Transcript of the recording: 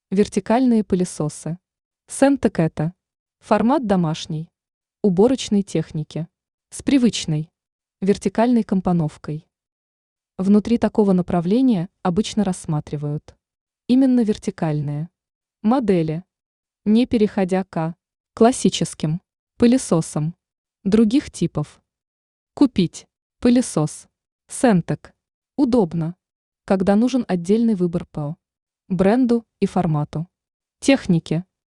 Вертикальные пылесосы. Сентек это. Формат домашний. Уборочной техники. С привычной. Вертикальной компоновкой. Внутри такого направления обычно рассматривают именно вертикальные модели, не переходя к классическим пылесосам других типов. Купить пылесос Сентек удобно, когда нужен отдельный выбор по бренду и формату техники.